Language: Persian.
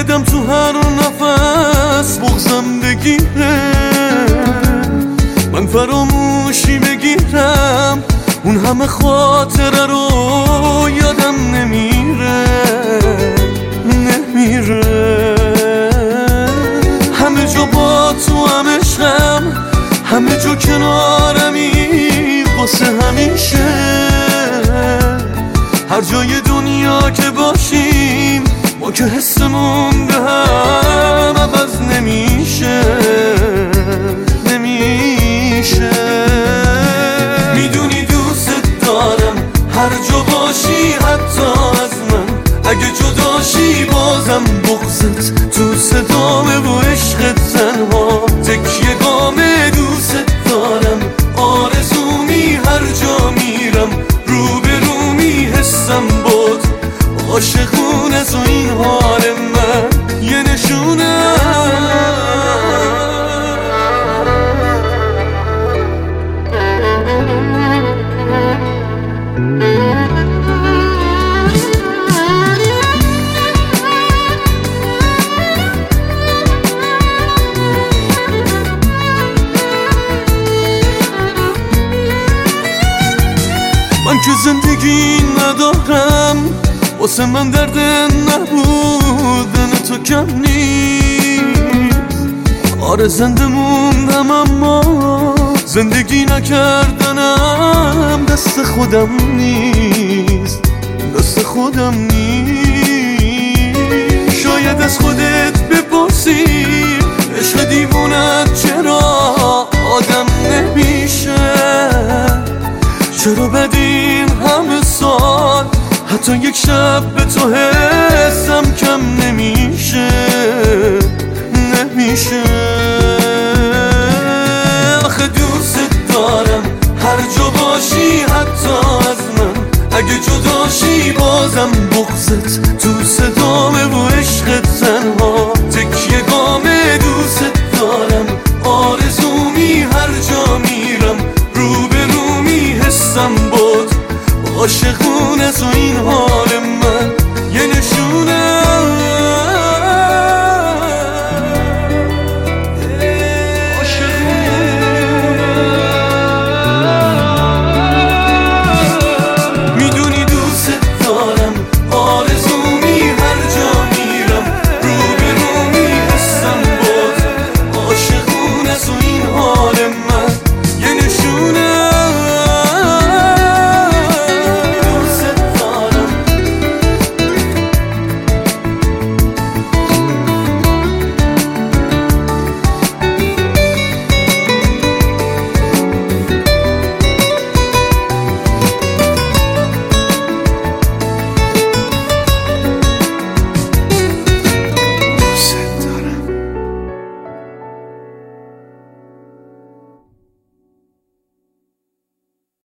بدم تو هر نفس بغضم بگیره، من فراموشی بگیرم اون همه خاطره رو یادم نمیره. همه جا با تو هم عشقم، همه جا کنارمی واسه همیشه. هر جای دنیا که باشیم ما که حسمون به هم عوض نمیشه. میدونی دوست دارم هر جا باشی حتی از من، اگه جداشی بازم بغضت تو صدامه و عشقت تنها تکیه گامه. دوست دارم آرزومی هر جا میرم روبرومی حسم بود عاشقونه تو این حال من یه نشونه. من که زندگی ندارم، واسه من درد نبودن تو کم نیست. آره زنده موندم اما زندگی نکردنم دست خودم نیست. شاید از خودت بپرسی عشق دیوونت چرا آدم نمیشه، چرا بدین همه سال حتی یک شب به تو حسم کم نمیشه. آخه دوست دارم هر جا باشی حتی از من، اگه جداشی بازم بغضت تو صدامه و عشقت تنها تکیه گامه. دوست دارم آرزومی هر جا میرم روبرومی حسم بود عاشق